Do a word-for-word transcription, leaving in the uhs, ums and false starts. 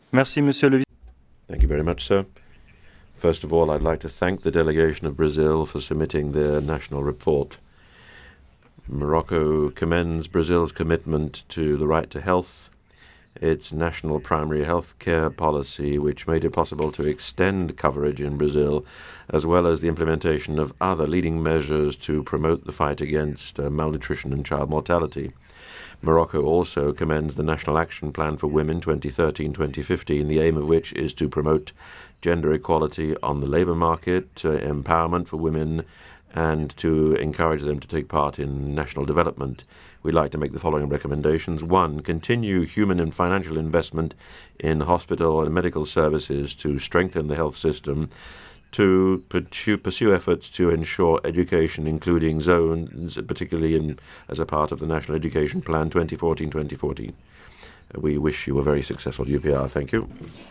Merci, Monsieur le Thank you very much, sir. First of all, I'd like to thank the delegation of Brazil for submitting their national report. Morocco commends Brazil's commitment to the right to health, its national primary health care policy, which made it possible to extend coverage in Brazil, as well as the implementation of other leading measures to promote the fight against uh, malnutrition and child mortality. Morocco also commends the National Action Plan for Women twenty thirteen to twenty fifteen, the aim of which is to promote gender equality on the labour market, uh, empowerment for women, and to encourage them to take part in national development. We'd like to make the following recommendations. One, continue human and financial investment in hospital and medical services to strengthen the health system. To pursue, pursue efforts to ensure education, including zones, particularly in, as a part of the National Education Plan twenty fourteen to twenty fourteen. We wish you a very successful U P R. Thank you.